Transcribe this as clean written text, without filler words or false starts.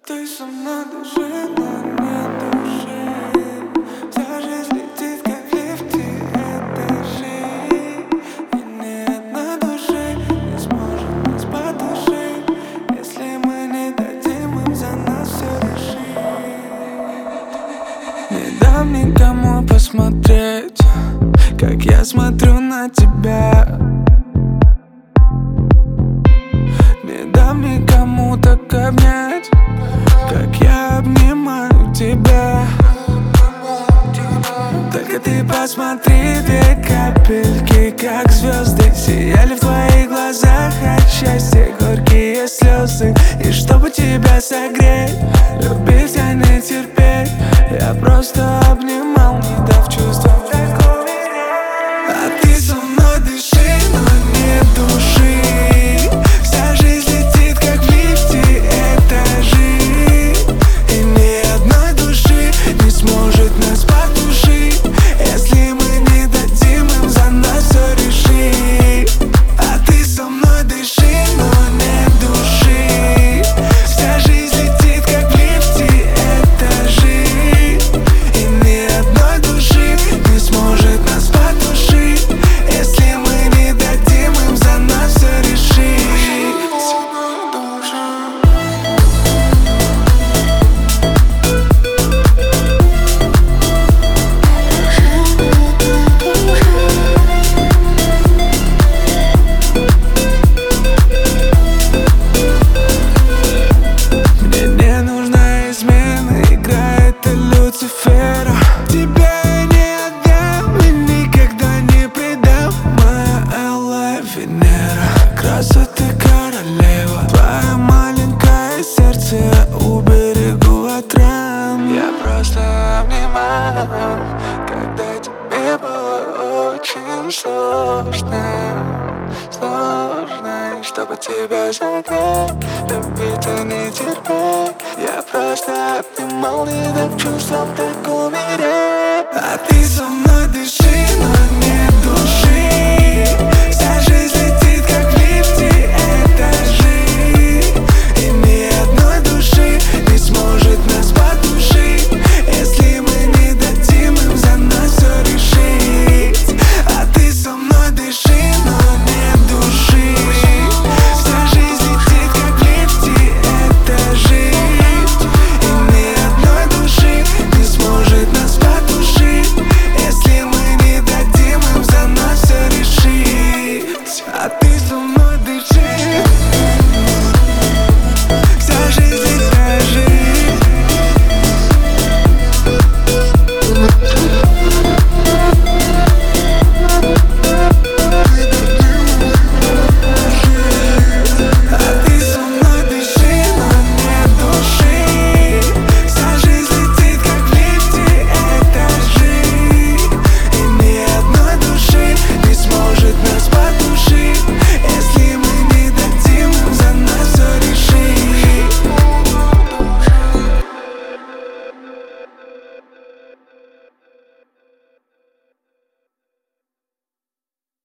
Ты со мной души, но нет души. Вся жизнь летит, как в лифте этажи. И ни одной души не сможет нас потушить, если мы не дадим им за нас все решить. Не дам никому посмотреть, как я смотрю на тебя. Не дам никому так обнять, как я обнимаю тебя. Только ты посмотри, две капельки, как звезды, сияли в твоих глазах от счастья горькие слезы. И чтобы тебя согреть, любить, а не терпеть, я просто обнимал, не дав чувствам так умереть. А ты со мной дыши, но нет души. Вся жизнь летит, как в лифте этажи. И ни одной души не сможет нас потушить, если мы не дадим им за нас все решить. А ты со мной дыши, но нет души. Вся жизнь летит, как в лифте этажи. И ни одной души не сможет нас потушить, если мы не дадим им за нас все решить. Мне не нужна измена, играет Люцифера. Тебя я не отдам и никогда не предам. Моя алая Венера, красоты королева. Твое маленькое сердце я уберегу от ран. Я просто обнимаю, когда тебе было очень сложно. И чтобы тебя согреть, любить, а не терпеть, я просто обнимал, не дав чувствам так умереть. А ты со мной